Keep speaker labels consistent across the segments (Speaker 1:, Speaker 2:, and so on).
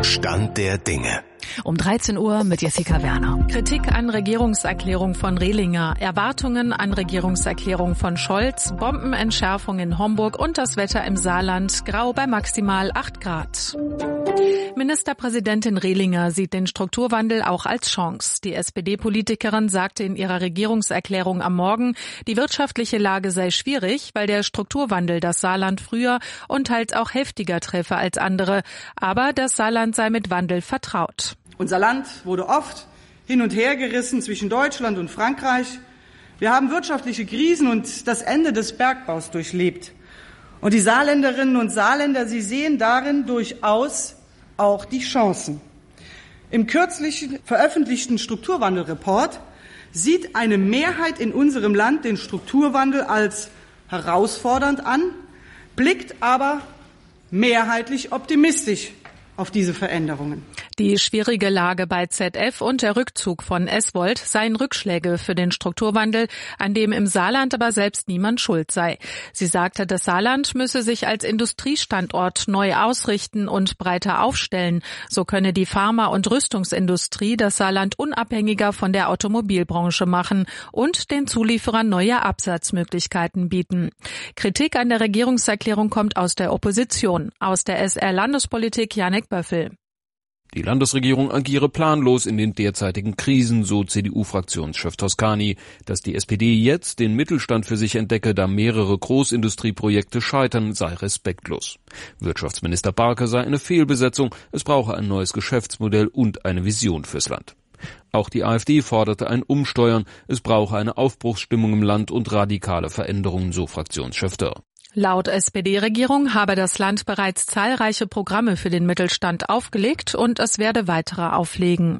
Speaker 1: Stand der Dinge.
Speaker 2: Um 13 Uhr mit Jessica Werner. Kritik an Regierungserklärung von Rehlinger, Erwartungen an Regierungserklärung von Scholz, Bombenentschärfung in Homburg und das Wetter im Saarland, grau bei maximal 8 Grad. Ministerpräsidentin Rehlinger sieht den Strukturwandel auch als Chance. Die SPD-Politikerin sagte in ihrer Regierungserklärung am Morgen, die wirtschaftliche Lage sei schwierig, weil der Strukturwandel das Saarland früher und teils auch heftiger treffe als andere. Aber das Saarland sei mit Wandel vertraut.
Speaker 3: Unser Land wurde oft hin und her gerissen zwischen Deutschland und Frankreich. Wir haben wirtschaftliche Krisen und das Ende des Bergbaus durchlebt. Und die Saarländerinnen und Saarländer, sie sehen darin durchaus auch die Chancen. Im kürzlich veröffentlichten Strukturwandelreport sieht eine Mehrheit in unserem Land den Strukturwandel als herausfordernd an, blickt aber mehrheitlich optimistisch auf diese Veränderungen.
Speaker 2: Die schwierige Lage bei ZF und der Rückzug von Eswold seien Rückschläge für den Strukturwandel, an dem im Saarland aber selbst niemand schuld sei. Sie sagte, das Saarland müsse sich als Industriestandort neu ausrichten und breiter aufstellen. So könne die Pharma- und Rüstungsindustrie das Saarland unabhängiger von der Automobilbranche machen und den Zulieferern neue Absatzmöglichkeiten bieten. Kritik an der Regierungserklärung kommt aus der Opposition. Aus der SR-Landespolitik Janek Böffel.
Speaker 4: Die Landesregierung agiere planlos in den derzeitigen Krisen, so CDU-Fraktionschef Toscani. Dass die SPD jetzt den Mittelstand für sich entdecke, da mehrere Großindustrieprojekte scheitern, sei respektlos. Wirtschaftsminister Barke sei eine Fehlbesetzung, es brauche ein neues Geschäftsmodell und eine Vision fürs Land. Auch die AfD forderte ein Umsteuern, es brauche eine Aufbruchsstimmung im Land und radikale Veränderungen, so Fraktionschef Dörr.
Speaker 2: Laut SPD-Regierung habe das Land bereits zahlreiche Programme für den Mittelstand aufgelegt und es werde weitere auflegen.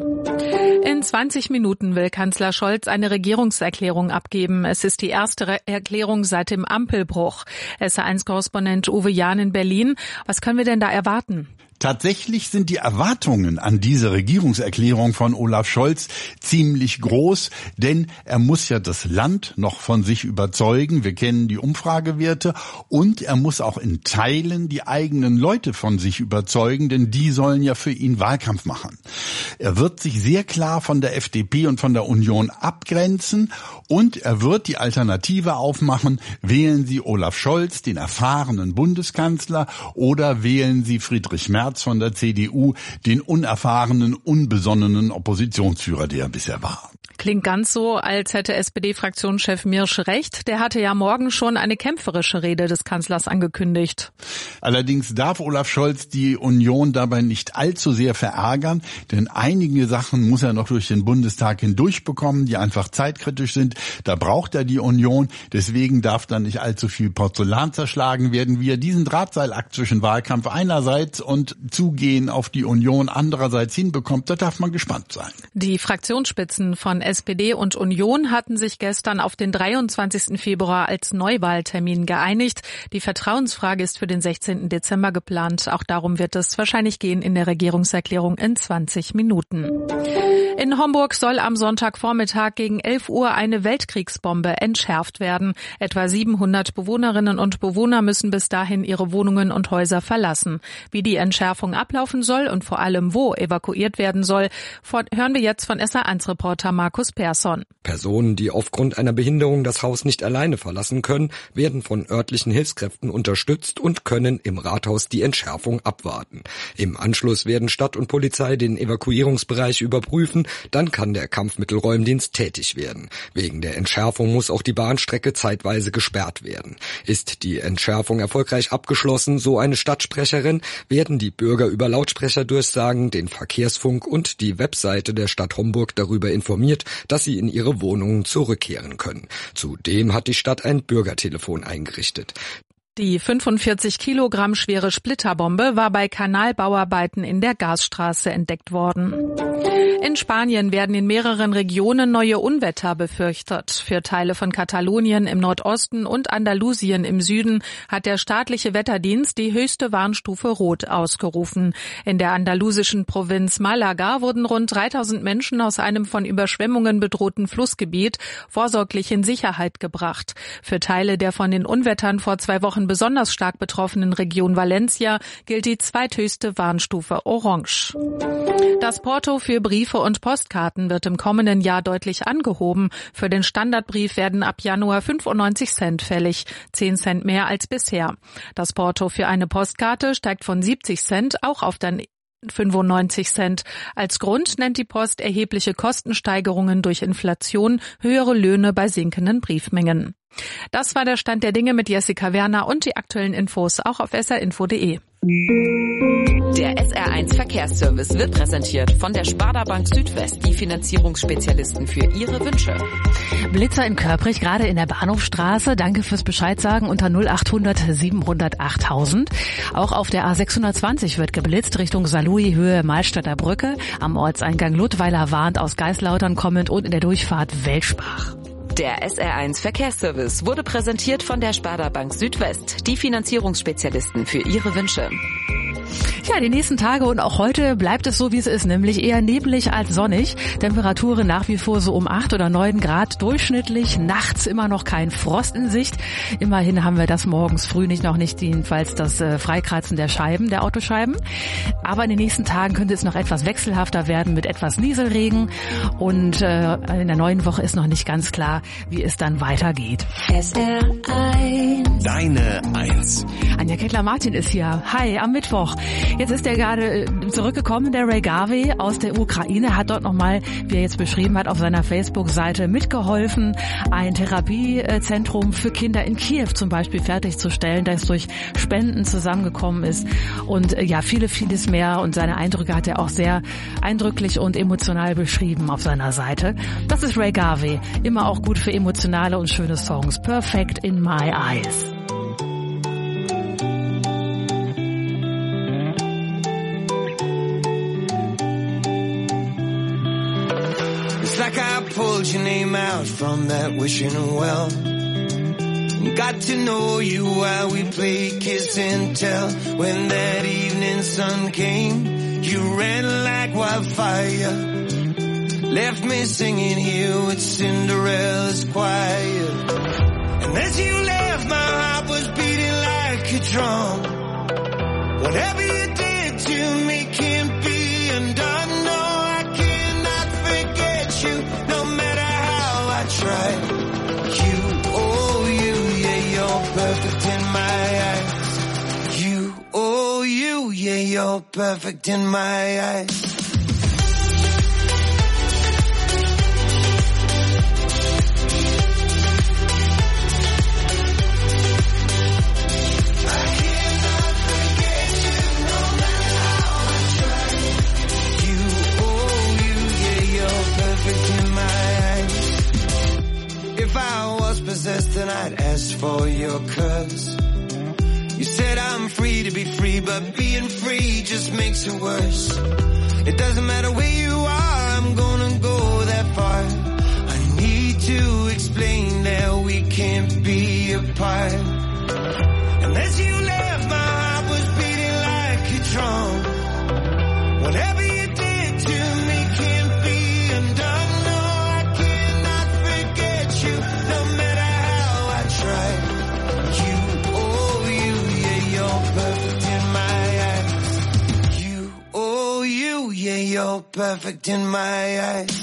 Speaker 2: In 20 Minuten will Kanzler Scholz eine Regierungserklärung abgeben. Es ist die erste Erklärung seit dem Ampelbruch. SR1-Korrespondent Uwe Jahn in Berlin. Was können wir denn da erwarten?
Speaker 5: Tatsächlich sind die Erwartungen an diese Regierungserklärung von Olaf Scholz ziemlich groß, denn er muss ja das Land noch von sich überzeugen. Wir kennen die Umfragewerte und er muss auch in Teilen die eigenen Leute von sich überzeugen, denn die sollen ja für ihn Wahlkampf machen. Er wird sich sehr klar von der FDP und von der Union abgrenzen und er wird die Alternative aufmachen. Wählen Sie Olaf Scholz, den erfahrenen Bundeskanzler, oder wählen Sie Friedrich Merz von der CDU, den unerfahrenen, unbesonnenen Oppositionsführer, der er bisher war.
Speaker 2: Klingt ganz so, als hätte SPD-Fraktionschef Mirsch recht. Der hatte ja morgen schon eine kämpferische Rede des Kanzlers angekündigt.
Speaker 5: Allerdings darf Olaf Scholz die Union dabei nicht allzu sehr verärgern, denn einige Sachen muss er noch durch den Bundestag hindurch bekommen, die einfach zeitkritisch sind. Da braucht er die Union. Deswegen darf da nicht allzu viel Porzellan zerschlagen werden. Wie er diesen Drahtseilakt zwischen Wahlkampf einerseits und Zugehen auf die Union andererseits hinbekommt, da darf man gespannt sein.
Speaker 2: Die Fraktionsspitzen von SPD und Union hatten sich gestern auf den 23. Februar als Neuwahltermin geeinigt. Die Vertrauensfrage ist für den 16. Dezember geplant. Auch darum wird es wahrscheinlich gehen in der Regierungserklärung in 20 Minuten. In Homburg soll am Sonntagvormittag gegen 11 Uhr eine Weltkriegsbombe entschärft werden. Etwa 700 Bewohnerinnen und Bewohner müssen bis dahin ihre Wohnungen und Häuser verlassen. Wie die Entschärfung ablaufen soll und vor allem wo evakuiert werden soll, hören wir jetzt von SR1-Reporter Markus Persson.
Speaker 6: Personen, die aufgrund einer Behinderung das Haus nicht alleine verlassen können, werden von örtlichen Hilfskräften unterstützt und können im Rathaus die Entschärfung abwarten. Im Anschluss werden Stadt und Polizei den Evakuierungsbereich überprüfen, dann kann der Kampfmittelräumdienst tätig werden. Wegen der Entschärfung muss auch die Bahnstrecke zeitweise gesperrt werden. Ist die Entschärfung erfolgreich abgeschlossen, so eine Stadtsprecherin, werden die Bürger über Lautsprecherdurchsagen, den Verkehrsfunk und die Webseite der Stadt Homburg darüber informiert, dass sie in ihre Wohnungen zurückkehren können. Zudem hat die Stadt ein Bürgertelefon eingerichtet.
Speaker 2: Die 45 Kilogramm schwere Splitterbombe war bei Kanalbauarbeiten in der Gasstraße entdeckt worden. In Spanien werden in mehreren Regionen neue Unwetter befürchtet. Für Teile von Katalonien im Nordosten und Andalusien im Süden hat der staatliche Wetterdienst die höchste Warnstufe Rot ausgerufen. In der andalusischen Provinz Malaga wurden rund 3000 Menschen aus einem von Überschwemmungen bedrohten Flussgebiet vorsorglich in Sicherheit gebracht. Für Teile der von den Unwettern vor 2 Wochen von besonders stark betroffenen Region Valencia gilt die zweithöchste Warnstufe Orange. Das Porto für Briefe und Postkarten wird im kommenden Jahr deutlich angehoben. Für den Standardbrief werden ab Januar 95 Cent fällig, 10 Cent mehr als bisher. Das Porto für eine Postkarte steigt von 70 Cent auch auf dann 95 Cent. Als Grund nennt die Post erhebliche Kostensteigerungen durch Inflation, höhere Löhne bei sinkenden Briefmengen. Das war der Stand der Dinge mit Jessica Werner und die aktuellen Infos auch auf srinfo.de.
Speaker 1: Der SR1 Verkehrsservice wird präsentiert von der Sparda Bank Südwest, die Finanzierungsspezialisten für Ihre Wünsche.
Speaker 7: Blitzer in Körprich, gerade in der Bahnhofstraße. Danke fürs Bescheid sagen unter 0800 700 8000. Auch auf der A620 wird geblitzt Richtung Saarlouis Höhe Malstadter Brücke. Am Ortseingang Ludweiler warnt aus Geislautern kommend und in der Durchfahrt Welschbach.
Speaker 1: Der SR1 Verkehrsservice wurde präsentiert von der Sparda Bank Südwest, die Finanzierungsspezialisten für Ihre Wünsche.
Speaker 7: Ja, die nächsten Tage und auch heute bleibt es so, wie es ist, nämlich eher neblig als sonnig. Temperaturen nach wie vor so um 8 oder 9 Grad durchschnittlich. Nachts immer noch kein Frost in Sicht. Immerhin haben wir das morgens früh jedenfalls das Freikratzen der Scheiben, der Autoscheiben. Aber in den nächsten Tagen könnte es noch etwas wechselhafter werden mit etwas Nieselregen. Und in der neuen Woche ist noch nicht ganz klar, wie es dann weitergeht.
Speaker 8: SR1. Deine 1.
Speaker 7: Anja Kettler-Martin ist hier. Hi, am Mittwoch. Jetzt ist er gerade zurückgekommen, der Ray Garvey aus der Ukraine, hat dort nochmal, wie er jetzt beschrieben hat, auf seiner Facebook-Seite mitgeholfen, ein Therapiezentrum für Kinder in Kiew zum Beispiel fertigzustellen, das durch Spenden zusammengekommen ist und ja, vieles mehr, und seine Eindrücke hat er auch sehr eindrücklich und emotional beschrieben auf seiner Seite. Das ist Ray Garvey, immer auch gut für emotionale und schöne Songs. Perfect in My Eyes.
Speaker 9: It's like I pulled your name out from that wishing well. Got to know you while we played kiss and tell. When that evening sun came, you ran like wildfire. Left me singing here with Cinderella's choir. And as you left, my heart was beating like a drum. Whatever you did to me can't be undone. No, I cannot forget you, no matter how I try. You, oh you, yeah, you're perfect in my eyes. You, oh you, yeah, you're perfect in my eyes. Then I'd ask for your curse. You said I'm free to be free, but being free just makes it worse. It doesn't matter where you are, I'm gonna go that far. I need to explain that we can't be apart. And as you left, my heart was beating like a drum. Whatever you did to me can't be undone. No, I cannot forget you, no matter you, oh you, yeah, you're perfect in my eyes. You, oh you, yeah, you're perfect in my eyes.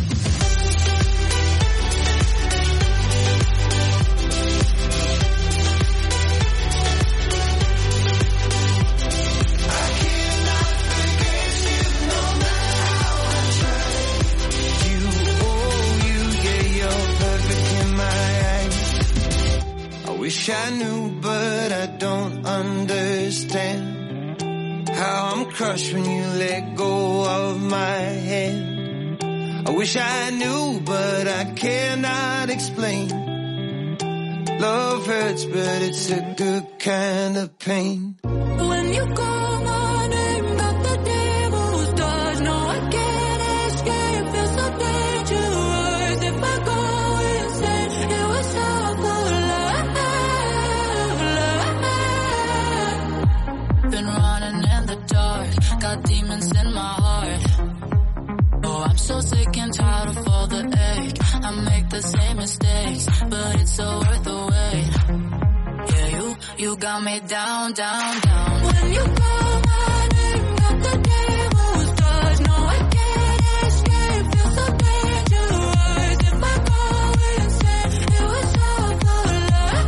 Speaker 9: Wish I knew, but I don't understand how I'm crushed when you let go of my hand. I wish I knew, but I cannot explain. Love hurts, but it's a good kind of pain.
Speaker 8: When you call my name, got the devil's touch. No, I can't escape, feel so dangerous. If I go insane, it was all for love. Been running in the dark, got demons in my heart. Oh, I'm so sick and tired of all the ache. I make the same mistakes, but it's so worth the wait. Yeah, you got me down, down, down. When you call my name, got the devil's touch. No, I can't escape, feel so dangerous. If I go insane, it was all for love.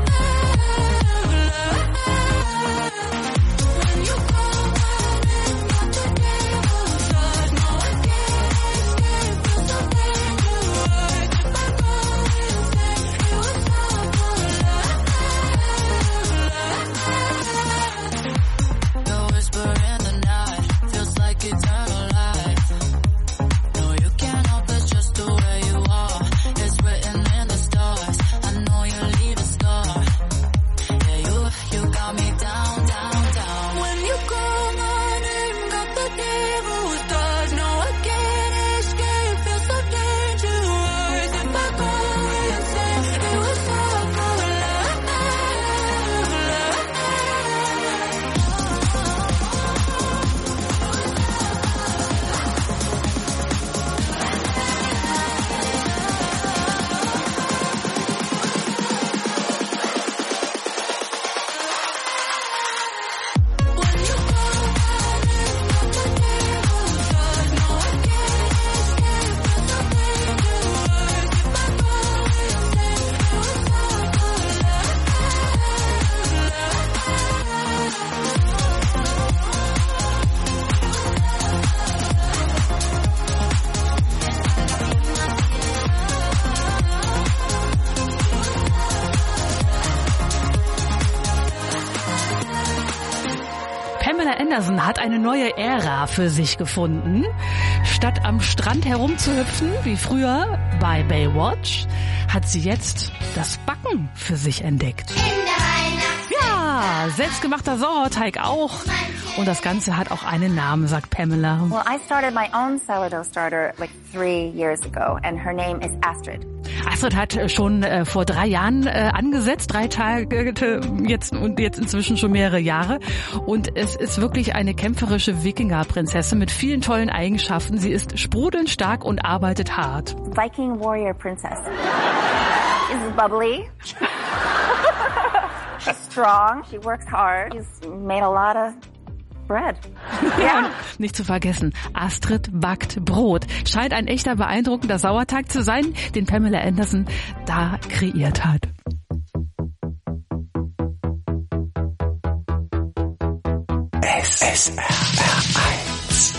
Speaker 8: When you call my name, got the devil's touch. No, I can't escape, feel so dangerous. If I go insane, it was all for love. The whisper in the night feels like eternal life. No, you can't help it's just the way you are. It's written in the stars. I know you leave a scar. Yeah, you got me down, down, down. When you call my name, got the devil's touch. No, I can't escape, feel so dangerous. If I go insane, it was all for love.
Speaker 7: Pamela Anderson hat eine neue Ära für sich gefunden. Statt am Strand herumzuhüpfen, wie früher bei Baywatch, hat sie jetzt das Backen für sich entdeckt. Ja, selbstgemachter Sauerteig auch. Und das Ganze hat auch einen Namen, sagt Pamela.
Speaker 10: Well, I started my own sourdough starter like 3 years ago, and her name is Astrid.
Speaker 7: Astrid hat schon vor 3 Jahren angesetzt, 3 Tage jetzt inzwischen schon mehrere Jahre. Und es ist wirklich eine kämpferische Wikingerprinzessin mit vielen tollen Eigenschaften. Sie ist sprudelnd stark und arbeitet hart.
Speaker 10: Viking warrior princess. She's bubbly. She's strong. She works hard. She's made a lot of bread.
Speaker 7: Ja, nicht zu vergessen, Astrid backt Brot. Scheint ein echter beeindruckender Sauerteig zu sein, den Pamela Anderson da kreiert hat.
Speaker 9: SRR1.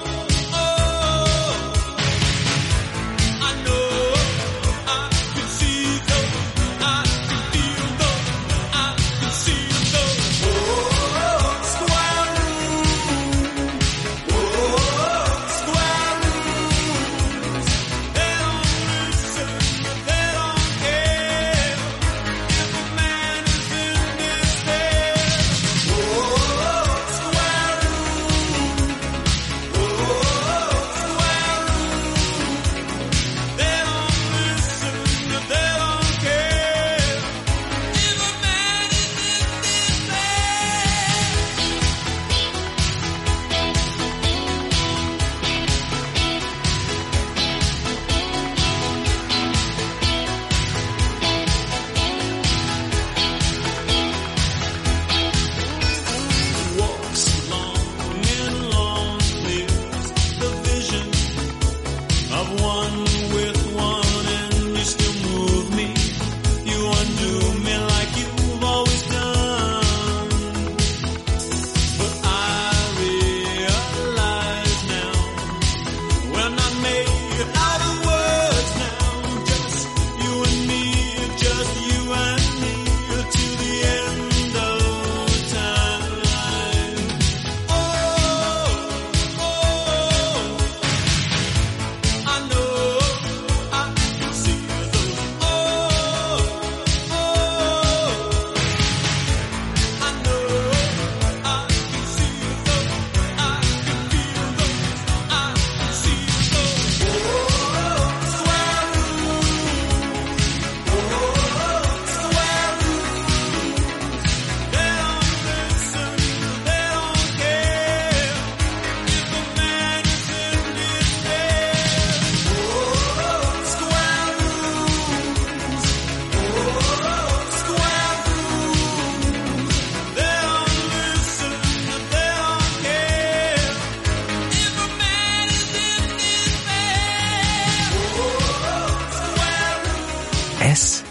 Speaker 11: See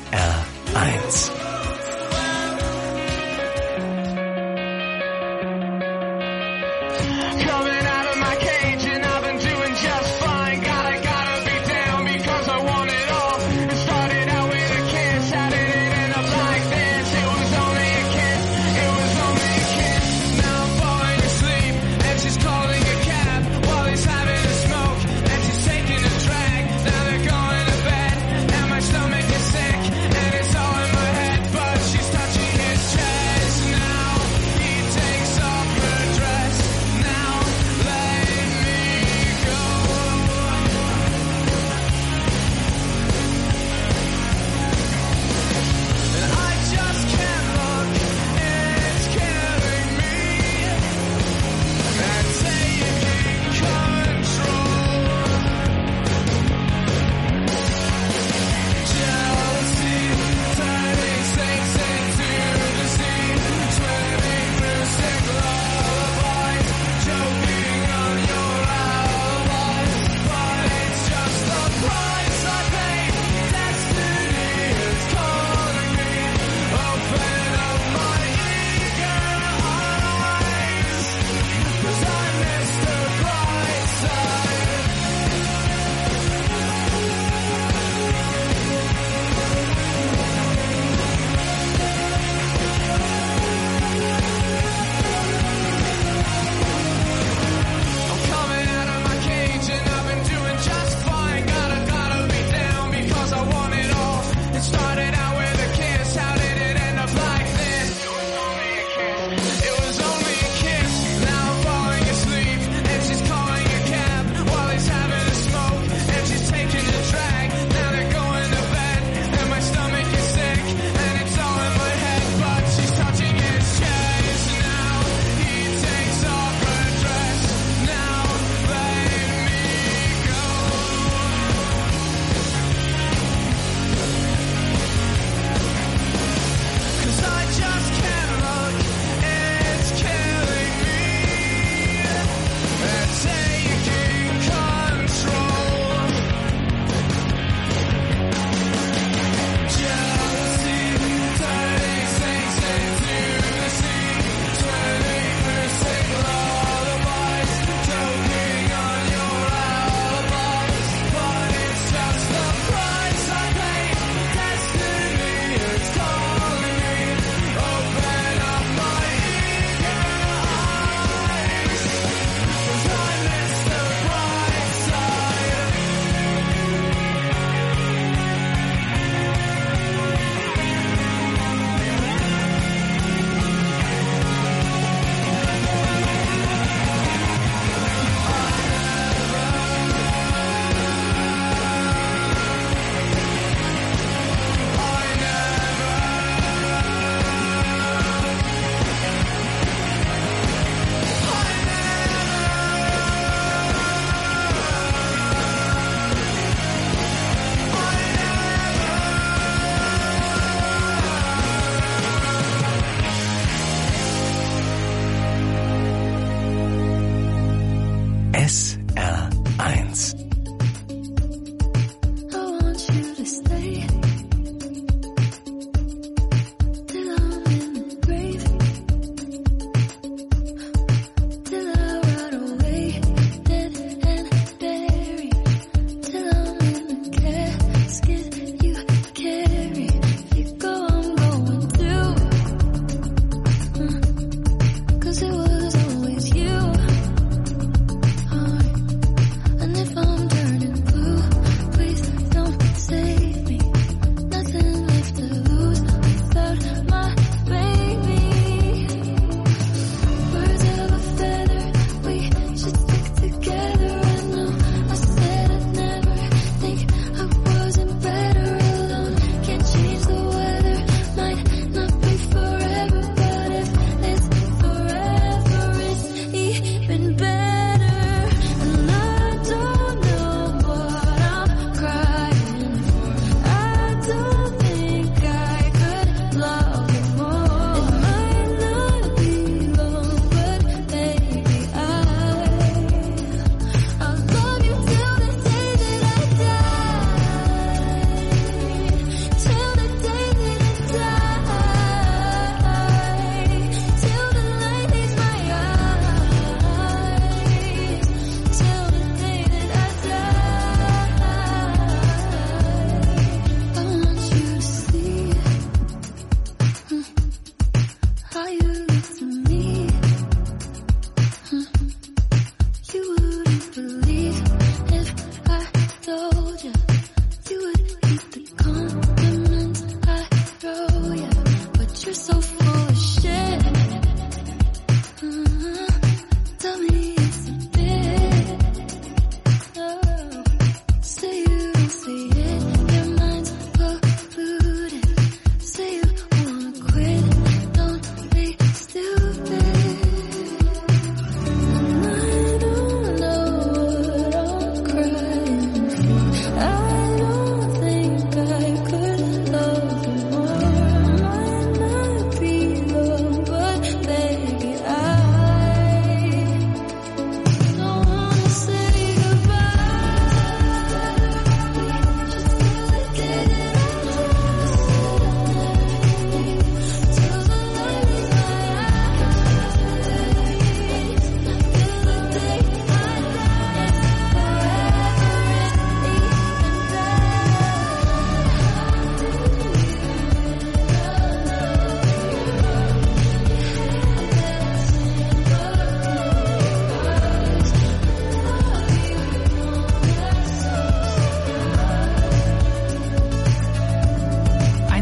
Speaker 11: SR1.
Speaker 9: Sick and it's all in my head.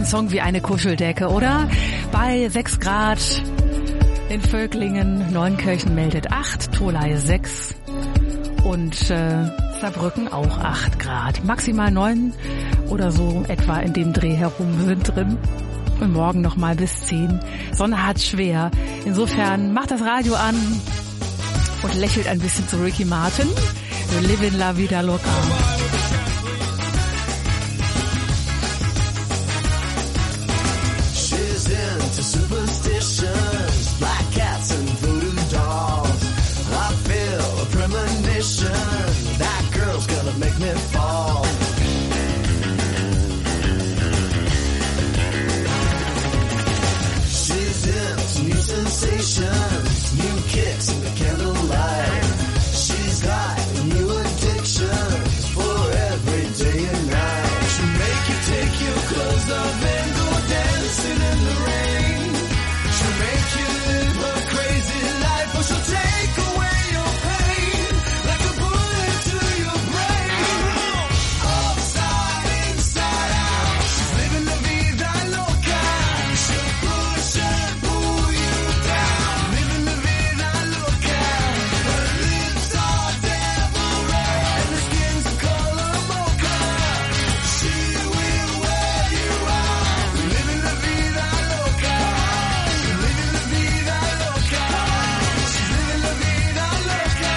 Speaker 7: Song wie eine Kuscheldecke, oder? Bei 6 Grad in Völklingen, Neunkirchen meldet 8, Tholey 6 und Saarbrücken auch 8 Grad. Maximal 9 oder so etwa in dem Dreh herum sind drin. Und morgen nochmal bis 10. Sonne hat schwer. Insofern macht das Radio an und lächelt ein bisschen zu Ricky Martin. Livin' La Vida Loca.
Speaker 9: She's into superstitions, black cats and voodoo dolls. I feel a premonition, that girl's gonna make me fall. She's into new sensations, new kicks in the candlelight. She's got new addictions for every day and night. She'll make you take your clothes off and go dancing in the rain. She'll make you live her crazy life, or she'll take away your pain like a bullet to your brain. Upside, inside out, she's living la vida loca. She'll push and pull you down, living la vida loca. Her lips are devil red and her skin's a color mocha. She will wear you out, living la vida loca. Living la vida loca. She's living la vida loca.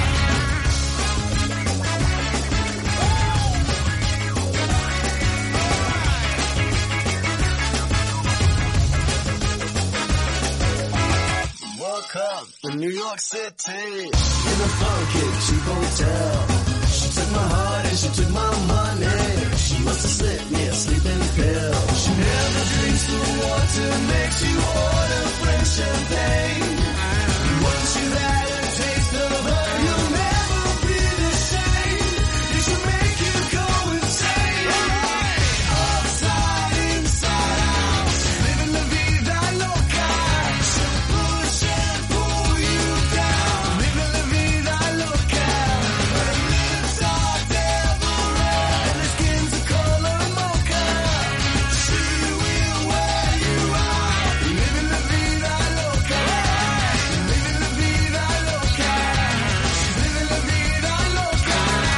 Speaker 9: Woke up in New York City in a funky cheap hotel. She took my heart and she took my money. She must have slipped me a sleeping pill. She never drinks the water, makes you order French champagne. Once you've had a taste of her, you'll never be the same. It should make you go insane. Upside, inside out, she's living la vida loca. She'll push and pull you down, living la vida loca. Her lips are devil red and her skin's a color mocha. She will wear you out, living la vida loca. Living la vida loca. She's living la vida loca.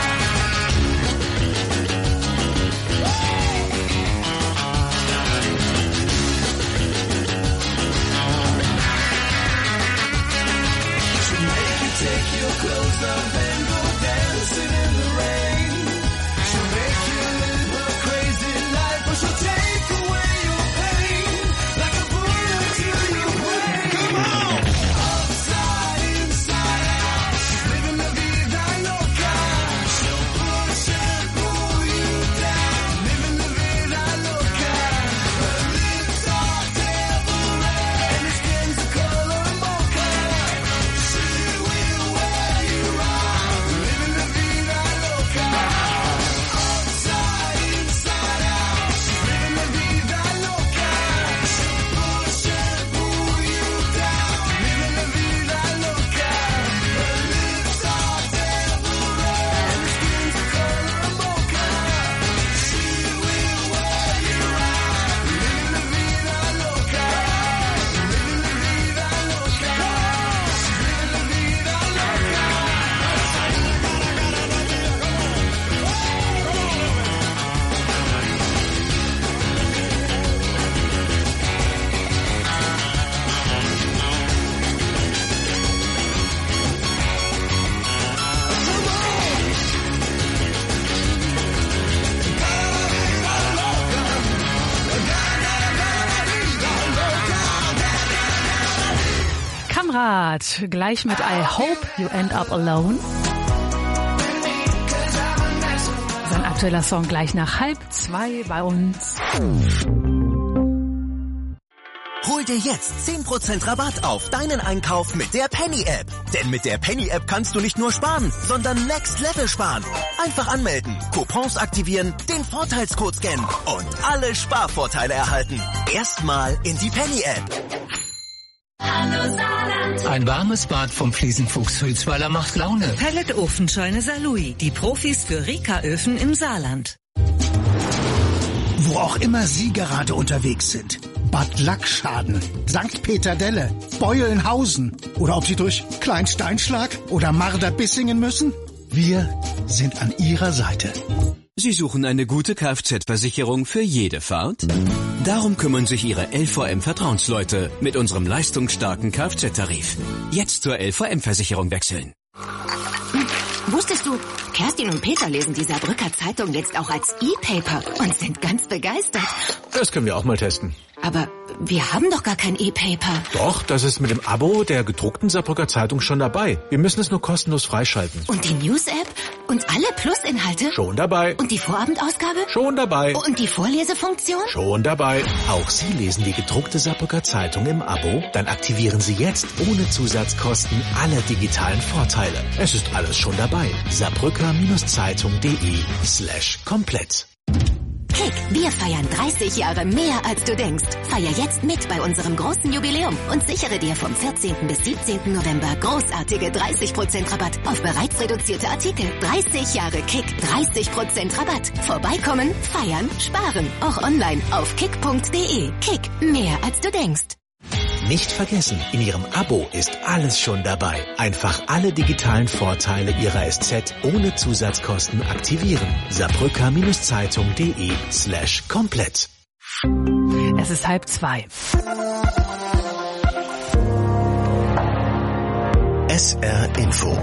Speaker 9: She'll make you take your clothes off and go dancing in the rain. She'll make you live her crazy life, but she'll take away your pain like a bullet to your brain. Come on! Upside, inside out, she's living la vida loca. She'll push and pull you down, living la vida loca. Her lips are devil red and her skin's a color mocha. She will wear you out, living la vida loca. Upside, inside out, she's living la vida loca. She'll push and pull you down, living la vida loca. Her lips are devil red and her skin's a color mocha. She will wear you out, living la vida loca. Living la vida loca. She's living la vida loca.
Speaker 7: Kamrat, gleich mit I Hope You End Up Alone. Sein aktueller Song gleich nach 1:30 bei uns.
Speaker 11: Hol dir jetzt 10% Rabatt auf deinen Einkauf mit der Penny-App. Denn mit der Penny-App kannst du nicht nur sparen, sondern Next Level sparen. Einfach anmelden, Coupons aktivieren, den Vorteilscode scannen und alle Sparvorteile erhalten. Erstmal in die Penny-App.
Speaker 12: Ein warmes Bad vom Fliesenfuchs Hülsweiler macht Laune.
Speaker 13: Pelletofenscheune Salui, die Profis für Reka-Öfen im Saarland. Wo auch immer Sie gerade unterwegs sind. Bad Lackschaden, St. Peter-Delle, Beulenhausen oder ob Sie durch Kleinsteinschlag oder Marder-Bissingen müssen. Wir sind an Ihrer Seite.
Speaker 14: Sie suchen eine gute Kfz-Versicherung für jede Fahrt? Darum kümmern sich Ihre LVM-Vertrauensleute mit unserem leistungsstarken Kfz-Tarif. Jetzt zur LVM-Versicherung wechseln.
Speaker 15: Wusstest du, Kerstin und Peter lesen die Saarbrücker Zeitung jetzt auch als E-Paper und sind ganz begeistert.
Speaker 16: Das können wir auch mal testen.
Speaker 15: Aber wir haben doch gar kein E-Paper.
Speaker 16: Doch, das ist mit dem Abo der gedruckten Saarbrücker Zeitung schon dabei. Wir müssen es nur kostenlos freischalten.
Speaker 15: Und die News-App? Und alle Plus-Inhalte?
Speaker 16: Schon dabei.
Speaker 15: Und die Vorabendausgabe?
Speaker 16: Schon dabei.
Speaker 15: Und die Vorlesefunktion?
Speaker 16: Schon dabei. Auch Sie lesen die gedruckte Saarbrücker Zeitung im Abo? Dann aktivieren Sie jetzt ohne Zusatzkosten alle digitalen Vorteile. Es ist alles schon dabei. saarbrücker-zeitung.de/komplett.
Speaker 15: Kick, wir feiern 30 Jahre mehr als du denkst. Feier jetzt mit bei unserem großen Jubiläum und sichere dir vom 14. bis 17. November großartige 30% Rabatt auf bereits reduzierte Artikel. 30 Jahre Kick, 30% Rabatt. Vorbeikommen, feiern, sparen. Auch online auf kick.de. Kick, mehr als du denkst.
Speaker 16: Nicht vergessen, in Ihrem Abo ist alles schon dabei. Einfach alle digitalen Vorteile Ihrer SZ ohne Zusatzkosten aktivieren. saarbrücker-zeitung.de/komplett.
Speaker 7: Es ist 1:30.
Speaker 11: SR Info.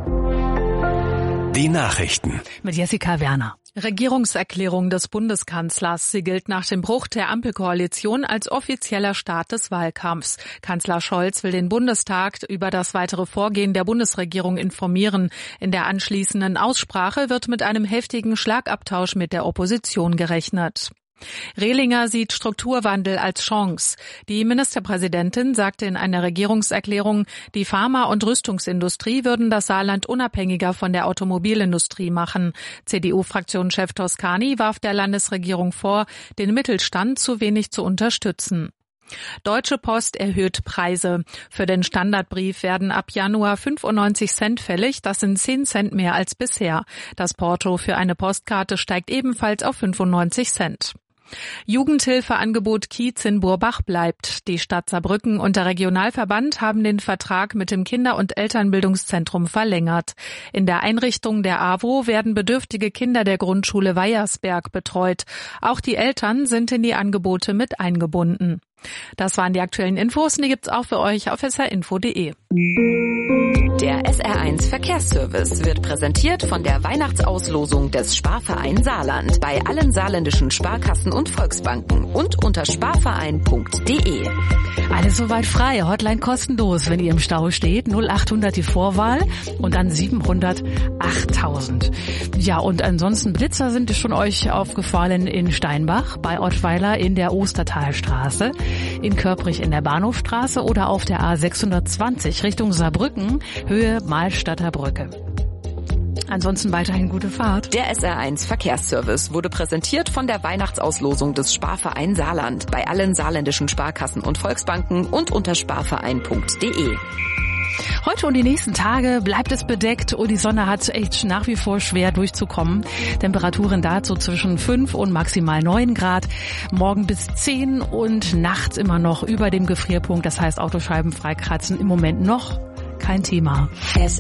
Speaker 11: Die Nachrichten.
Speaker 7: Mit Jessica Werner.
Speaker 2: Regierungserklärung des Bundeskanzlers. Sie gilt nach dem Bruch der Ampelkoalition als offizieller Start des Wahlkampfs. Kanzler Scholz will den Bundestag über das weitere Vorgehen der Bundesregierung informieren. In der anschließenden Aussprache wird mit einem heftigen Schlagabtausch mit der Opposition gerechnet. Rehlinger sieht Strukturwandel als Chance. Die Ministerpräsidentin sagte in einer Regierungserklärung, die Pharma- und Rüstungsindustrie würden das Saarland unabhängiger von der Automobilindustrie machen. CDU-Fraktionschef Toscani warf der Landesregierung vor, den Mittelstand zu wenig zu unterstützen. Deutsche Post erhöht Preise. Für den Standardbrief werden ab Januar 95 Cent fällig. Das sind 10 Cent mehr als bisher. Das Porto für eine Postkarte steigt ebenfalls auf 95 Cent. Jugendhilfeangebot Kiez in Burbach bleibt. Die Stadt Saarbrücken und der Regionalverband haben den Vertrag mit dem Kinder- und Elternbildungszentrum verlängert. In der Einrichtung der AWO werden bedürftige Kinder der Grundschule Weiersberg betreut. Auch die Eltern sind in die Angebote mit eingebunden. Das waren die aktuellen Infos und die gibt's auch für euch auf srinfo.de.
Speaker 1: Der SR1 Verkehrsservice wird präsentiert von der Weihnachtsauslosung des Sparverein Saarland bei allen saarländischen Sparkassen und Volksbanken und unter sparverein.de.
Speaker 7: Alles soweit frei, Hotline kostenlos, wenn ihr im Stau steht. 0800 die Vorwahl und dann 700 8000. Ja, und ansonsten Blitzer sind schon euch aufgefallen in Steinbach, bei Ottweiler in der Ostertalstraße, in Körprich in der Bahnhofstraße oder auf der A620 Richtung Saarbrücken, Höhe Mahlstadter Brücke. Ansonsten weiterhin gute Fahrt.
Speaker 1: Der SR1 Verkehrsservice wurde präsentiert von der Weihnachtsauslosung des Sparverein Saarland bei allen saarländischen Sparkassen und Volksbanken und unter sparverein.de.
Speaker 7: Heute und die nächsten Tage bleibt es bedeckt und die Sonne hat echt nach wie vor schwer durchzukommen. Temperaturen dazu zwischen 5 und maximal 9 Grad. Morgen bis 10 und nachts immer noch über dem Gefrierpunkt. Das heißt Autoscheiben freikratzen im Moment noch kein Thema.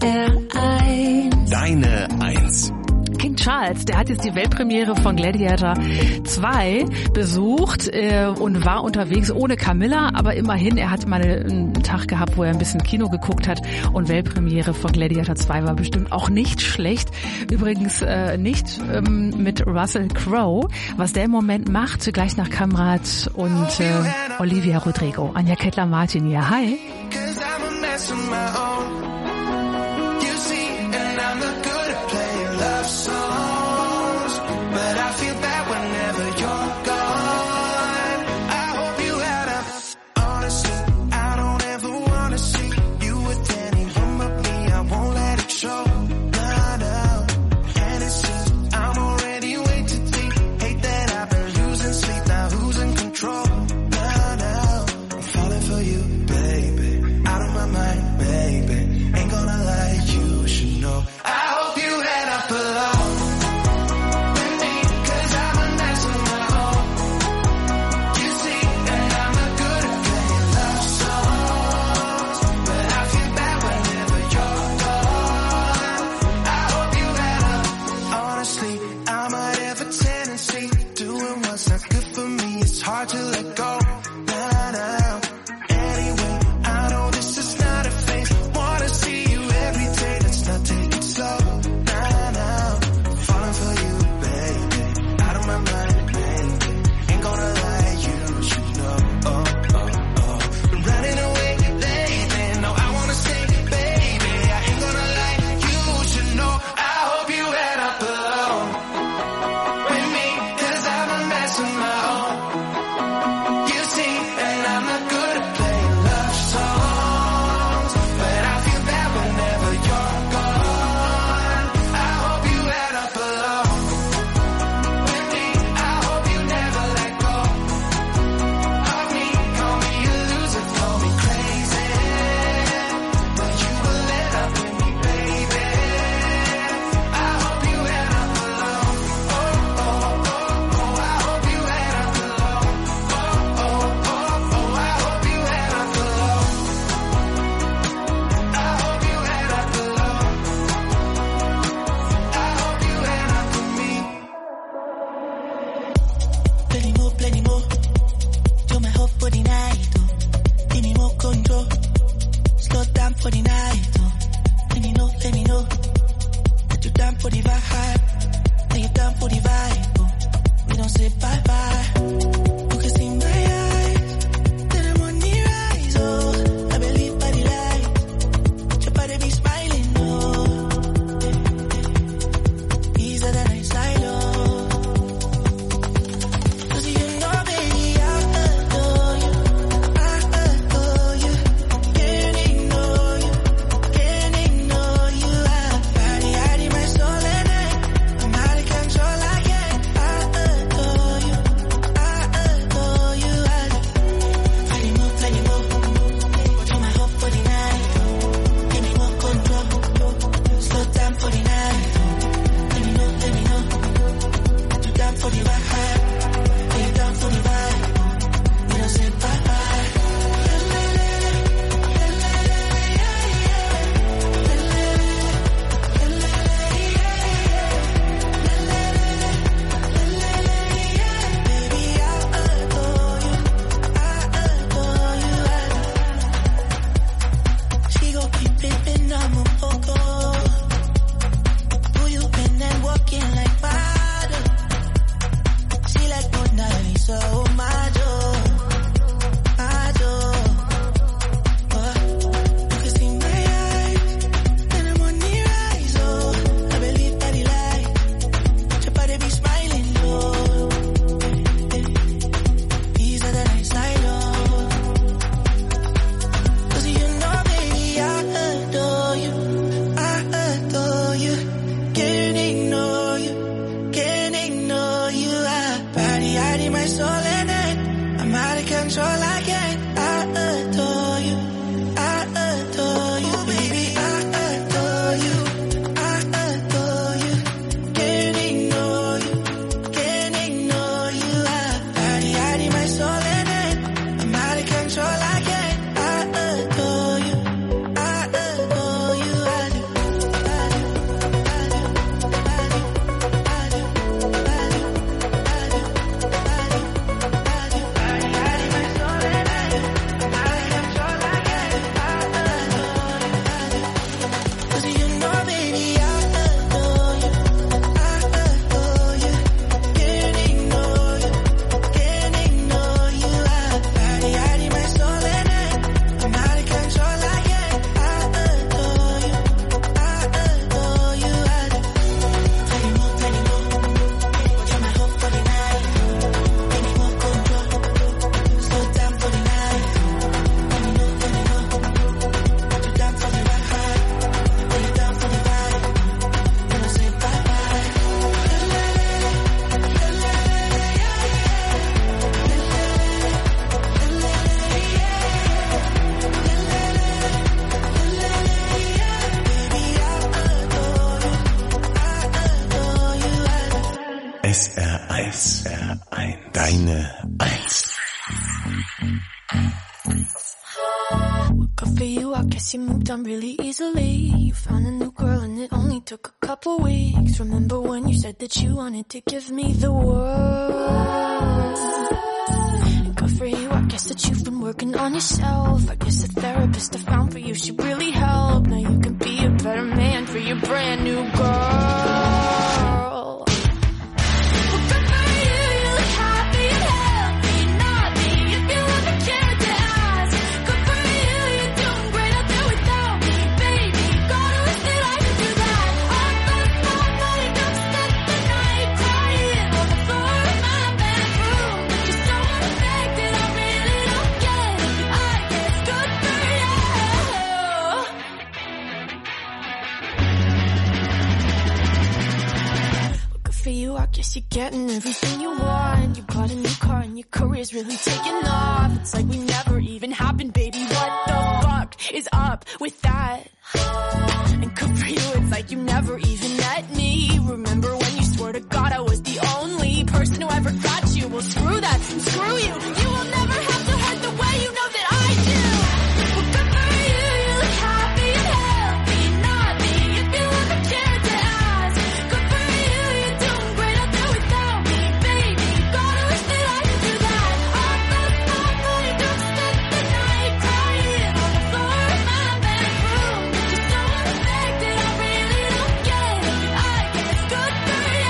Speaker 15: SR1.
Speaker 11: Deine 1.
Speaker 7: King Charles, der hat jetzt die Weltpremiere von Gladiator 2 besucht und war unterwegs ohne Camilla, aber immerhin, er hat mal einen Tag gehabt, wo er ein bisschen Kino geguckt hat und Weltpremiere von Gladiator 2 war bestimmt auch nicht schlecht. Übrigens nicht mit Russell Crowe, was der im Moment macht, gleich nach Kamrat und Olivia Rodrigo. Anja Kettler-Martin hier, hi.
Speaker 9: I hope you had a pillow. to let go. Nah, nah. Anyway, I know this is not a phase. Wanna see you every day. Let's not take it slow. Nah, nah. Falling for you, baby. Out of my mind, baby. Ain't gonna lie, you should know. Been running away lately. No, I wanna stay, baby. I ain't gonna lie, you should know. I hope you end up alone with me, 'cause I'm a mess of my own. You see, and I'm not good at playing love songs, but I feel bad whenever you're gone. I hope you end up alone with me. I hope you never let go of me. Call me a loser, call me crazy, but you will end up with me, baby. I hope you end up alone. Oh, oh, oh, oh, I hope you end up alone. Oh, oh, oh, oh, I hope you end up alone. I hope you end up alone. I hope you end up with me.
Speaker 17: Plenty more. You're my hope for the night, oh. Give me more control. Slow down for the night, oh. Let me know. That you're down for the vibe. That you're down for the vibe, oh. We don't say bye-bye. You can see my eyes. Till the morning rise, oh. I believe by the light. Your body be smiling, oh. Easier than I slide, oh. 'Cause you know, baby, I adore you. I adore you. Can't ignore you. Can't ignore you. I body, my soul and I. I'm out of control again. I adore you. I adore you. Plenty more. You're my hope for the night. Give me more control. Slow down for the night. Let me know. That you're down for the vibe. That you're down for the vibe. We don't say bye-bye. Baby, I adore you. I adore you. She gon' keep pimpin', I'm a poco. Who you been and walking like water? She like Mona Lisa, oh my door. You can see my eyes, and I'm on the rise, oh. I believe that the light, your body be smiling, oh. Easier than I slide, oh. 'Cause you know, baby, I adore you. I adore you. Can't ignore you. Can't ignore you. Body, my soul and I. I'm out of control again. I adore you. I adore you, baby. I adore you. I adore you. Can't ignore you. Can't ignore you. Body, my soul and I. I'm out of control again. I adore you. I adore you. I do.
Speaker 9: SR1. Deine Eins.
Speaker 8: Good for you, I guess you moved on really easily. You found a new girl and it only took a couple weeks. Remember when you said that you wanted to give me the world? working on yourself. I guess the therapist I found for you should really help. Now you can be a better man for your brand new girl. Well, good for you, you look happy and healthy. Not me, if you ever cared to ask. Good for you, you're doing great out there without me, baby. Gotta wish that I could do that. I lost my money, don't spend the night crying on the floor of my bedroom. You're so unaffected, I really don't get it. I guess good for you. Well, good for you, I guess you're getting everything you want. You bought a new car and your career's really taking off. It's like we never even happened, baby. What the fuck is up with that? And good for you, it's like you never even met me. Remember when you swore to God I was the only person who ever got you? Well, screw that and screw you. You will never have to hurt the way you know that I do. Well, good for you, you look happy and healthy. Not me, if you ever cared to ask. Good for you, you're doing great out there without me, baby. Gotta wish that I could do that. I lost my money, don't spend the night crying on the floor of my bedroom. You're so unaffected, I really don't get it. I guess good for you.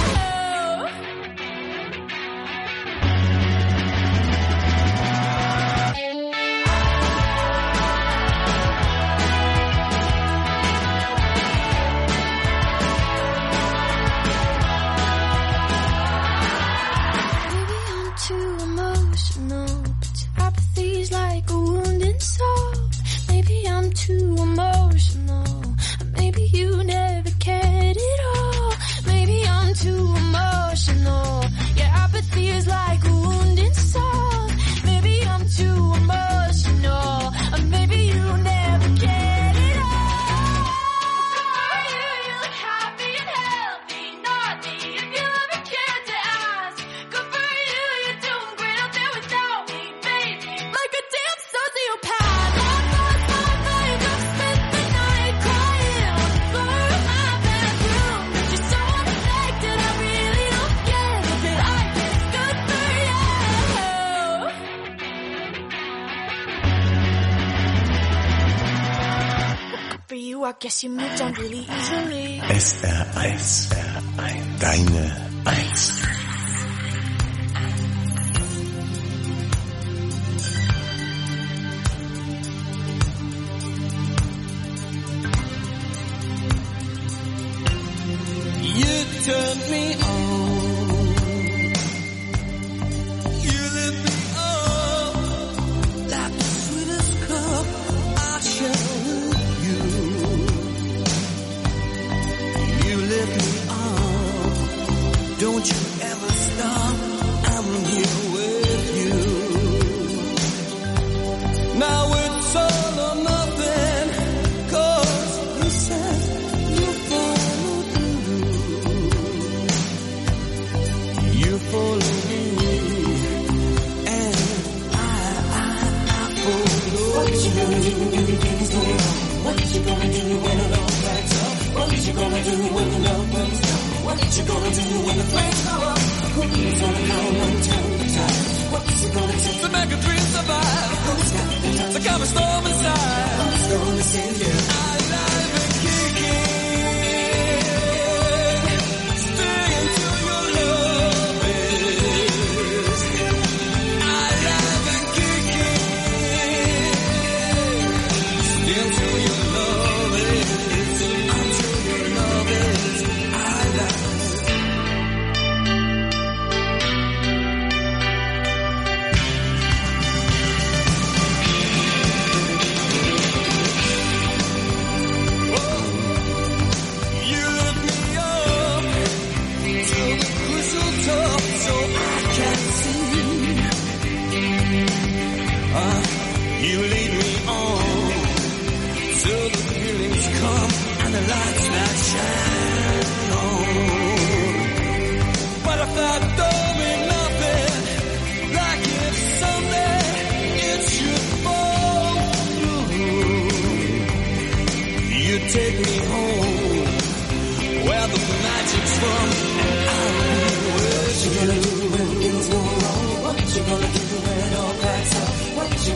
Speaker 8: Maybe I'm too emotional, but your apathy's like a wounded soul. Maybe I'm too emotional, maybe you never cared at all. Maybe I'm too emotional, your apathy is like a wounded soul. Maybe I'm too emotional, maybe you never cared at all. You look happy and healthy, not me, if you ever cared to ask. Good for you, you're doing great out there without me, baby. Like a damn sociopath. I lost my mind, don't spend the night crying on the floor of my bedroom. You're so unaffected, I really don't get it, but I guess good for you. Good for you, I guess you moved on really easily.
Speaker 9: SR1, deine Eins.
Speaker 17: You turned me on. You lit me up like the sweetest cup I share with you. You lit me up. Don't you ever stop. I'm here with you. Now it's all or nothing, 'cause you said you follow through. You follow me, and I follow
Speaker 8: What you gonna do
Speaker 17: you.
Speaker 8: when everything's going wrong? What you gonna do when it all backs up? What you gonna do when the love runs down? What you gonna do when the flames go up? Who's gonna come and turn the tide? What's it gonna take
Speaker 17: To make a dream survive,
Speaker 8: Who's got the time?
Speaker 17: to calm a storm inside.
Speaker 8: Who's gonna save you?
Speaker 17: Alive and kicking, stay until your love is. Alive and kicking, stay until your love is. Until your love is alive.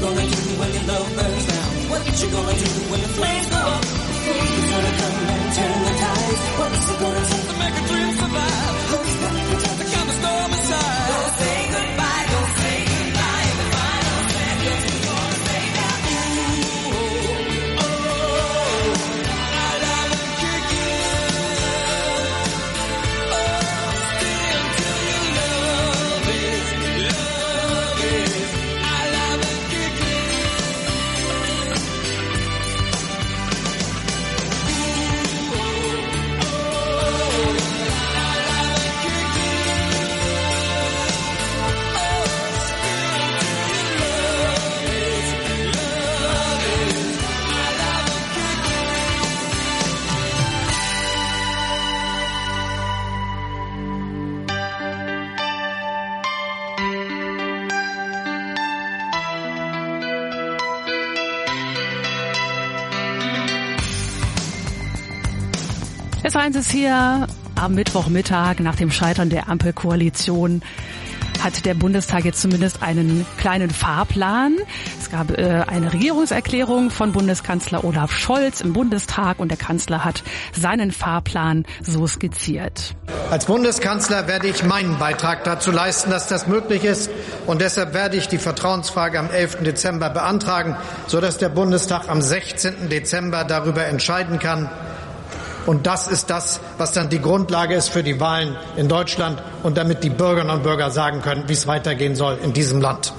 Speaker 9: gonna do when your love burns down? What you gonna do when the flames go up? Who's gonna come and turn the tide? What's it gonna take to make a dream survive? Who's gonna calm the storm aside? Don't say goodbye, don't say goodbye. The final sentence is gonna say that. Ooh, oh, I love and kick it. Oh, stay until your love is. I love and kick
Speaker 7: S1 ist hier am Mittwochmittag nach dem Scheitern der Ampelkoalition. Hat der Bundestag jetzt zumindest einen kleinen Fahrplan. Es gab eine Regierungserklärung von Bundeskanzler Olaf Scholz im Bundestag und der Kanzler hat seinen Fahrplan so skizziert.
Speaker 18: Als Bundeskanzler werde ich meinen Beitrag dazu leisten, dass das möglich ist. Und deshalb werde ich die Vertrauensfrage am 11. Dezember beantragen, sodass der Bundestag am 16. Dezember darüber entscheiden kann. Und das ist das, was dann die Grundlage ist für die Wahlen in Deutschland und damit die Bürgerinnen und Bürger sagen können, wie es weitergehen soll in diesem Land.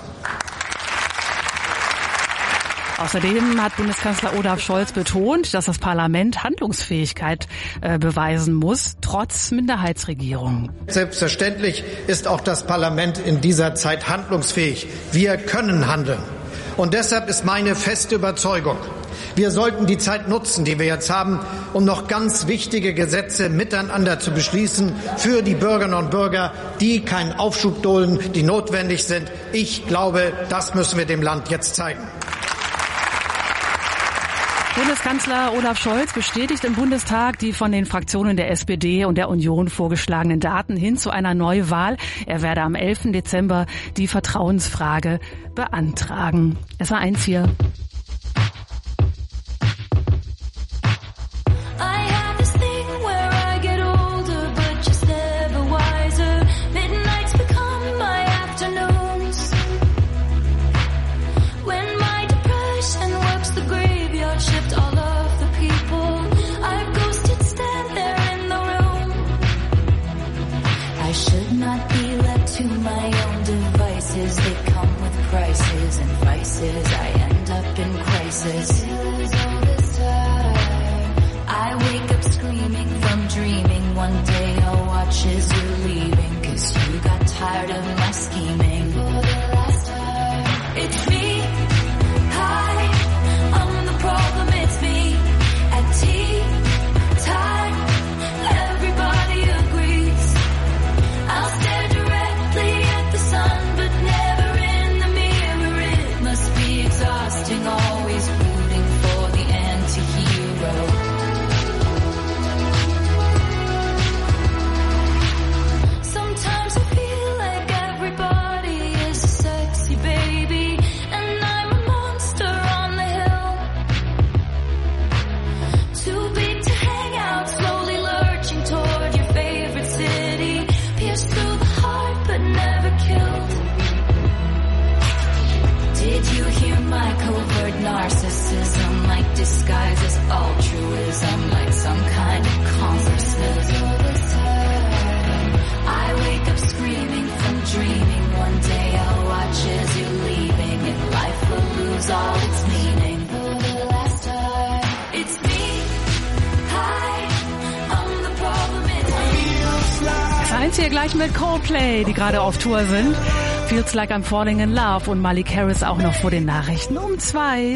Speaker 7: Außerdem hat Bundeskanzler Olaf Scholz betont, dass das Parlament Handlungsfähigkeit beweisen muss, trotz Minderheitsregierung.
Speaker 18: Selbstverständlich ist auch das Parlament in dieser Zeit handlungsfähig. Wir können handeln. Und deshalb ist meine feste Überzeugung, wir sollten die Zeit nutzen, die wir jetzt haben, um noch ganz wichtige Gesetze miteinander zu beschließen für die Bürgerinnen und Bürger, die keinen Aufschub dulden, die notwendig sind. Ich glaube, das müssen wir dem Land jetzt zeigen.
Speaker 7: Bundeskanzler Olaf Scholz bestätigt im Bundestag die von den Fraktionen der SPD und der Union vorgeschlagenen Daten hin zu einer Neuwahl. Er werde am 11. Dezember die Vertrauensfrage beantragen. SA1 hier.
Speaker 8: I end up in crisis. I wake up screaming from dreaming. One day I'll watch as you're leaving, 'cause you got tired of my scheming. For the last time, it's me. Hi, I'm the problem, it's me. At tea time, everybody agrees. I'll stare directly at the sun, but never in the mirror. It must be exhausting, always rooting for the anti-hero. Sometimes I feel like everybody is a sexy baby, and I'm a monster on the hill. Too big to hang out, slowly lurching toward your favorite city. Pierced through the heart, but never killed. Did you hear my covert narcissism? Like disguise as altruism, like some kind of congressman. I wake up screaming from dreaming. One day I'll watch as you're leaving, and life will lose all its meaning. For the last time, it's me. Hi, I'm the problem, it's me.
Speaker 7: Das Einzige gleich mit Coldplay, die gerade auf Tour sind. Feels Like I'm Falling in Love und Malik Harris auch noch vor den Nachrichten um 2.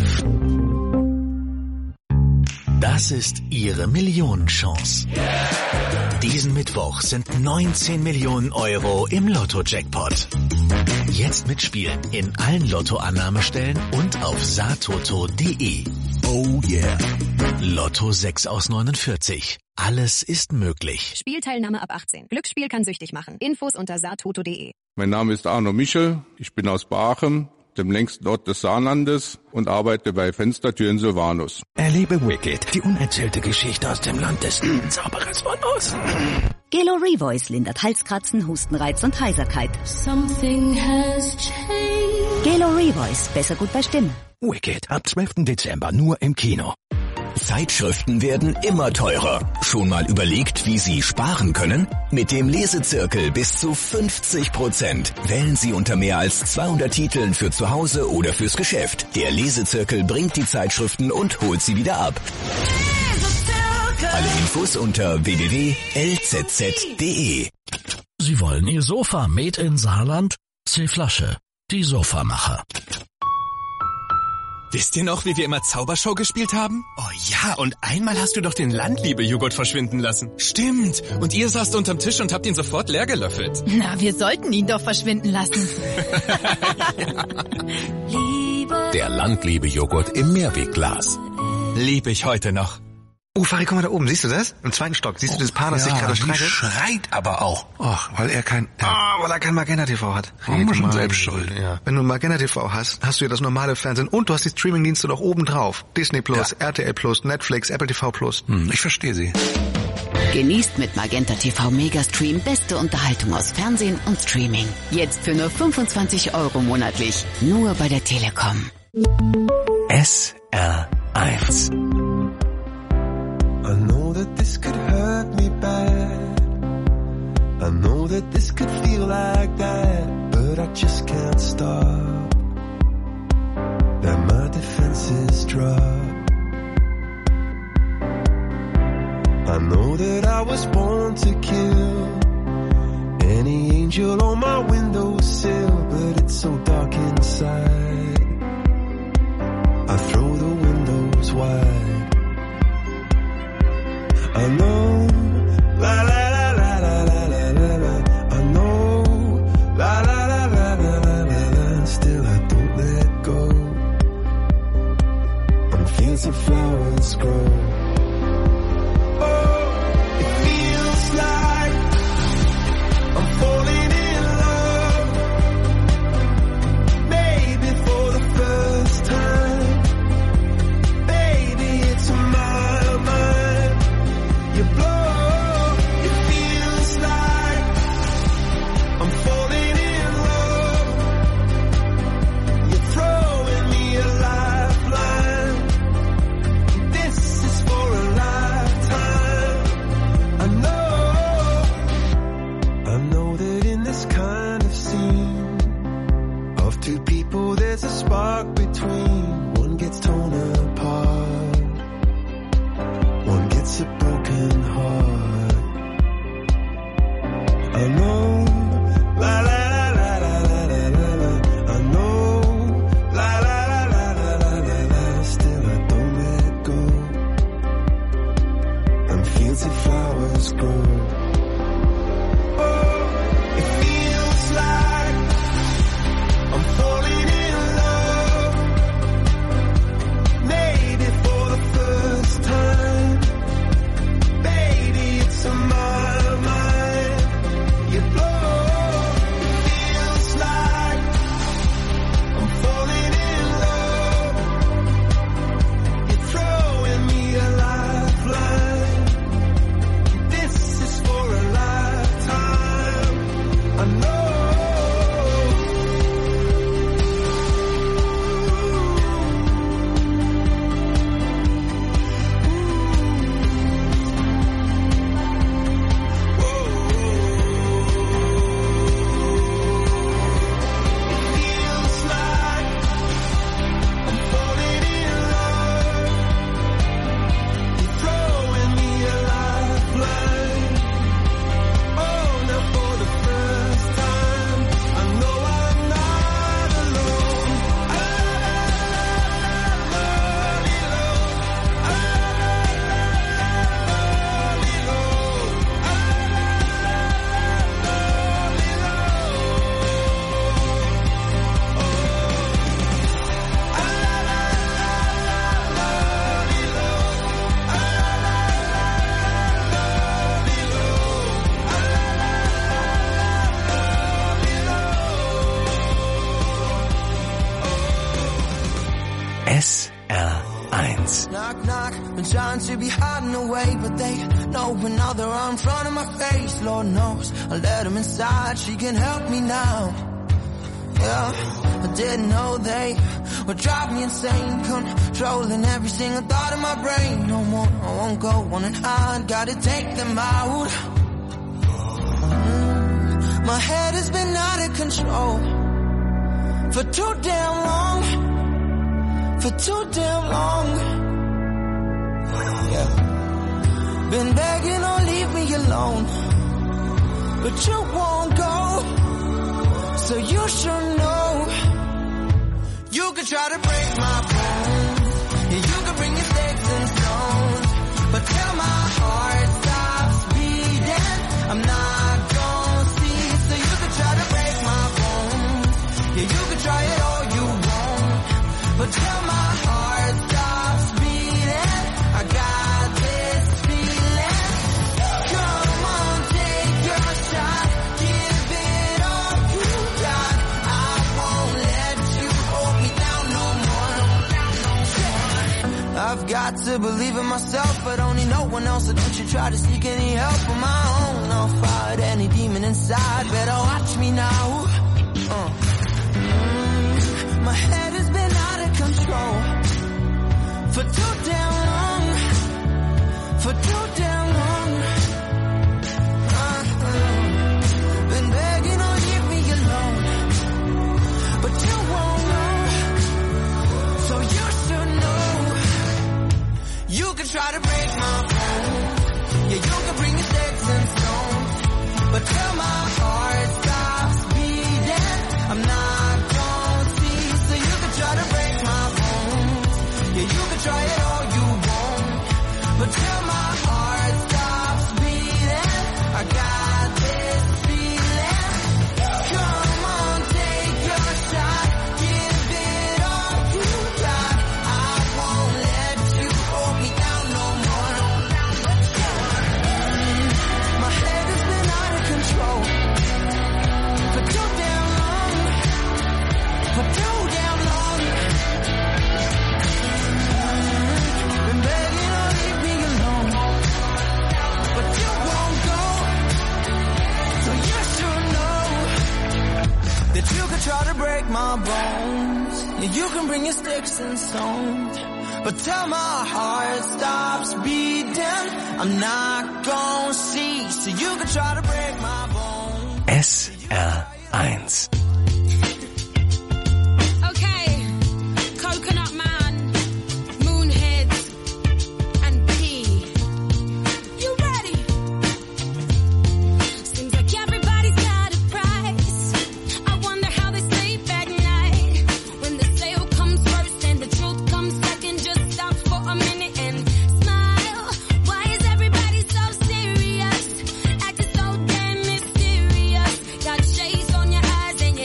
Speaker 16: Das ist Ihre Millionenchance. Diesen Mittwoch sind 19 Millionen Euro im Lotto-Jackpot. Jetzt mitspielen in allen Lottoannahmestellen und auf satoto.de. Oh yeah. Lotto 6 aus 49. Alles ist möglich.
Speaker 19: Spielteilnahme ab 18. Glücksspiel kann süchtig machen. Infos unter satoto.de.
Speaker 20: Mein Name ist Arno Michel. Ich bin aus Baachem.
Speaker 19: dem längsten Ort des Saarlandes, und arbeite bei Fenstertüren Silvanus.
Speaker 16: Erlebe Wicked, die unerzählte Geschichte aus dem Land des Zauberers von Oz.
Speaker 20: Gelo Revoice lindert Halskratzen, Hustenreiz und Heiserkeit.
Speaker 8: Something has changed.
Speaker 20: Gelo Revoice, besser gut bei Stimme.
Speaker 16: Wicked, ab 12. Dezember nur im Kino.
Speaker 11: Zeitschriften werden immer teurer. Schon mal überlegt, wie Sie sparen können? Mit dem Lesezirkel bis zu 50%. Wählen Sie unter mehr als 200 Titeln für zu Hause oder fürs Geschäft. Der Lesezirkel bringt die Zeitschriften und holt sie wieder ab. Alle Infos unter www.lzz.de.
Speaker 21: Sie wollen Ihr Sofa made in Saarland? C-Flasche, die Sofamacher.
Speaker 22: Wisst ihr noch, wie wir immer Zaubershow gespielt haben? Oh ja, und einmal hast du doch den Landliebe-Joghurt verschwinden lassen. Stimmt. Und ihr saßt unterm Tisch und habt ihn sofort leer gelöffelt.
Speaker 23: Na, wir sollten ihn doch verschwinden lassen.
Speaker 16: Der Landliebe-Joghurt im Mehrwegglas.
Speaker 22: Liebe ich heute noch.
Speaker 24: Fari, guck mal da oben, siehst du das? Im zweiten Stock, siehst du das Paar, das sich gerade streitet?
Speaker 25: Schreit aber auch.
Speaker 24: Och, weil er kein Magenta TV hat.
Speaker 25: Warum schon selbst schuld?
Speaker 24: Ja. Wenn du Magenta TV hast, hast du ja das normale Fernsehen und du hast die Streamingdienste noch oben drauf. Disney Plus, RTL Plus, Netflix, Apple TV Plus.
Speaker 25: Ich verstehe sie.
Speaker 15: Genießt mit Magenta TV Megastream beste Unterhaltung aus Fernsehen und Streaming. Jetzt für nur 25 € monatlich. Nur bei der Telekom.
Speaker 16: SR1.
Speaker 9: I know that this could hurt me bad. I know that this could feel like that, but I just can't stop. That my defenses drop. I know that I was born to kill any angel on my windowsill, but it's so dark inside. I throw the windows wide. I know, la la la la la la la la la. I know, la la la la la la la la. Still I don't let go. On fields of flowers grow. Oh, it feels like I'm falling in love. Maybe for the first time. Baby, it's my mind. You blow, it feels like I'm falling in love. You're throwing me a lifeline. This is for a lifetime. I know that in this kind of scene of two people there's a spark between. One gets torn apart, one gets a broken heart. I know, la la la la la la la la. I know, la la la la la la la la. Still I don't let go. And fields of flowers grow. Oh, it feels like I'm falling in love. Maybe for the first time. Baby,
Speaker 11: SR1.
Speaker 17: Knock, knock, been trying to be hiding away, but they know now they're right in front of my face. Lord knows I let them inside, she can help me now. Yeah, I didn't know they would drive me insane, controlling every single thought in my brain. No more, I won't go on and hide, gotta take them out. My head has been out of control for too damn long. For too damn long. Yeah. Been begging, oh leave me alone, but you won't go, so you should know. You could try to break my bones, yeah, you could bring your sticks and stones, but till my heart stops beating, I'm not gonna see. So you could try to break my bones, yeah, you could try it all you want, but till my heart stops beating, I got this feeling. Come on, take your shot, give it all you got. I won't let you hold me down no more. I've got to believe in myself, but only no one else. So don't you try to seek any help on my own. I'll fight any demon inside, better watch me now. My head has been out of control for too damn long, for too damn long. Been begging, oh leave me alone, but you won't know, so you should know. You can try to break my bones, yeah, you can bring your sticks and stones, but till my heart stops beating, I'm not gonna see. So you can try to break my bones, yeah, you can try it all you want, but till my heart stops beating, I got this feeling. Come on, take your shot, give it all you got. I won't let you hold me down no more. My head has been out of control for too damn long, for too damn long. Been begging, oh leave me alone, but you won't go, so you should know that you can try to break my bones, yeah, you can bring your sticks and stones, but till my heart stops beating, I'm not gonna see. So you can try to break my bones.
Speaker 11: SR1.
Speaker 3: Okay, Coconut Man, Moonheads, and P. You ready? Seems like everybody's got a price. I wonder how they sleep at night. When the sale comes first and the truth comes second, just stop for a minute and smile. Why is everybody so serious? Acting so damn mysterious. Got shades on your eyes and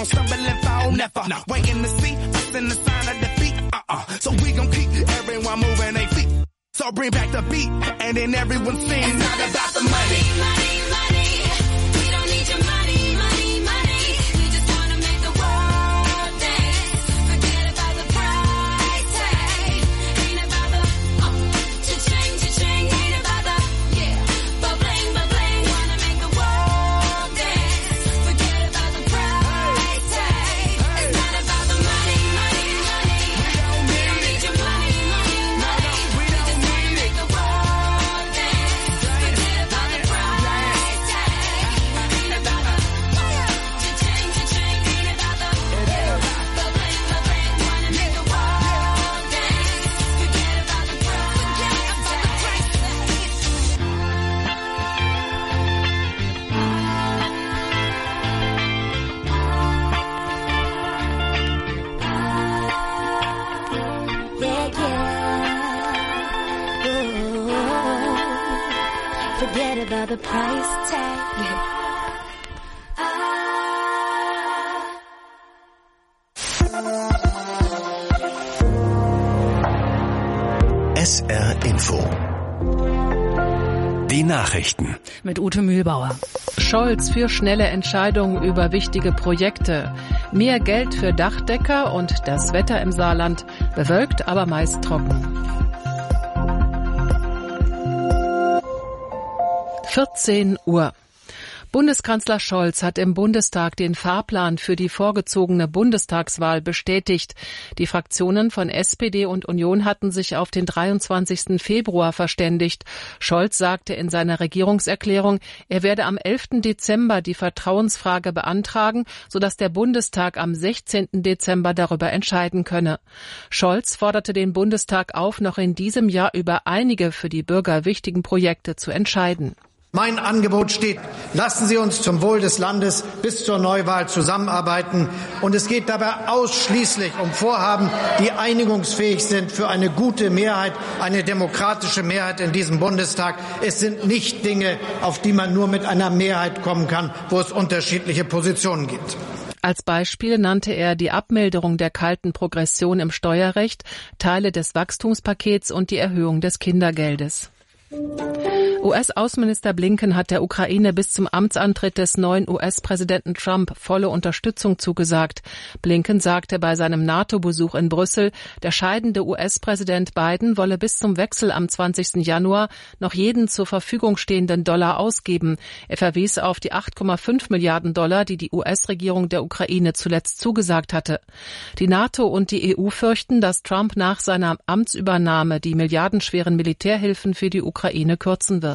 Speaker 4: gon' stumble and fall, never. Waiting to see us in the sign of defeat. So we gon' keep everyone moving their feet. So bring back the beat, and then everyone sing. It's not about the money.
Speaker 3: Money, money. We don't need your money, money, money. We just wanna make the world dance. Forget about the price tag. Ain't about the cha-ching, cha-ching. Ain't about the ba-bling, ba-bling. Wanna make the world dance. Forget about the price tag. It's not about the money, money, money. We don't need your money, money, money. We just wanna make the world dance. Forget about the price tag. Ain't about the cha-ching, cha-ching. Ain't about the ba-bling, ba-bling. Wanna make the world dance. Forget about the price tag.
Speaker 8: Forget about the price tag.
Speaker 11: SR Info.
Speaker 14: Die Nachrichten.
Speaker 7: Mit Ute Mühlbauer.
Speaker 2: Scholz für schnelle Entscheidungen über wichtige Projekte. Mehr Geld für Dachdecker und das Wetter im Saarland. Bewölkt, aber meist trocken. 14 Uhr. Bundeskanzler Scholz hat im Bundestag den Fahrplan für die vorgezogene Bundestagswahl bestätigt. Die Fraktionen von SPD und Union hatten sich auf den 23. Februar verständigt. Scholz sagte in seiner Regierungserklärung, er werde am 11. Dezember die Vertrauensfrage beantragen, sodass der Bundestag am 16. Dezember darüber entscheiden könne. Scholz forderte den Bundestag auf, noch in diesem Jahr über einige für die Bürger wichtigen Projekte zu entscheiden.
Speaker 18: Mein Angebot steht. Lassen Sie uns zum Wohl des Landes bis zur Neuwahl zusammenarbeiten. Und es geht dabei ausschließlich um Vorhaben, die einigungsfähig sind für eine gute Mehrheit, eine demokratische Mehrheit in diesem Bundestag. Es sind nicht Dinge, auf die man nur mit einer Mehrheit kommen kann, wo es unterschiedliche Positionen gibt.
Speaker 2: Als Beispiel nannte er die Abmilderung der kalten Progression im Steuerrecht, Teile des Wachstumspakets und die Erhöhung des Kindergeldes. US-Außenminister Blinken hat der Ukraine bis zum Amtsantritt des neuen US-Präsidenten Trump volle Unterstützung zugesagt. Blinken sagte bei seinem NATO-Besuch in Brüssel, der scheidende US-Präsident Biden wolle bis zum Wechsel am 20. Januar noch jeden zur Verfügung stehenden Dollar ausgeben. Er verwies auf die 8,5 Milliarden Dollar, die die US-Regierung der Ukraine zuletzt zugesagt hatte. Die NATO und die EU fürchten, dass Trump nach seiner Amtsübernahme die milliardenschweren Militärhilfen für die Ukraine kürzen wird.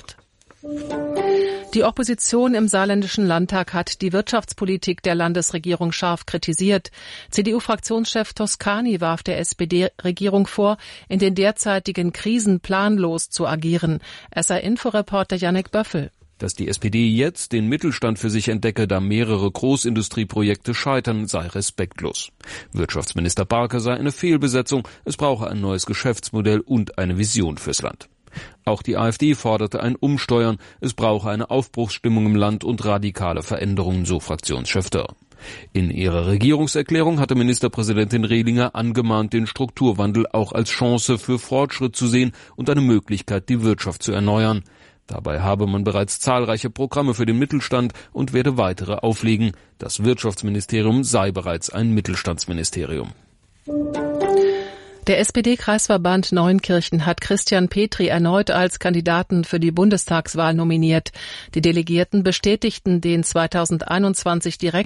Speaker 2: Die Opposition im saarländischen Landtag hat die Wirtschaftspolitik der Landesregierung scharf kritisiert. CDU-Fraktionschef Toscani warf der SPD-Regierung vor, in den derzeitigen Krisen planlos zu agieren. SR-Info-Reporter Jannik Böffel.
Speaker 5: Dass die SPD jetzt den Mittelstand für sich entdecke, da mehrere Großindustrieprojekte scheitern, sei respektlos. Wirtschaftsminister Barke sei eine Fehlbesetzung, es brauche ein neues Geschäftsmodell und eine Vision fürs Land. Auch die AfD forderte ein Umsteuern, es brauche eine Aufbruchsstimmung im Land und radikale Veränderungen, so Fraktionschef Dörr. In ihrer Regierungserklärung hatte Ministerpräsidentin Rehlinger angemahnt, den Strukturwandel auch als Chance für Fortschritt zu sehen und eine Möglichkeit, die Wirtschaft zu erneuern. Dabei habe man bereits zahlreiche Programme für den Mittelstand und werde weitere auflegen. Das Wirtschaftsministerium sei bereits ein Mittelstandsministerium.
Speaker 2: Der SPD-Kreisverband Neunkirchen hat Christian Petri erneut als Kandidaten für die Bundestagswahl nominiert. Die Delegierten bestätigten den 2021 direkt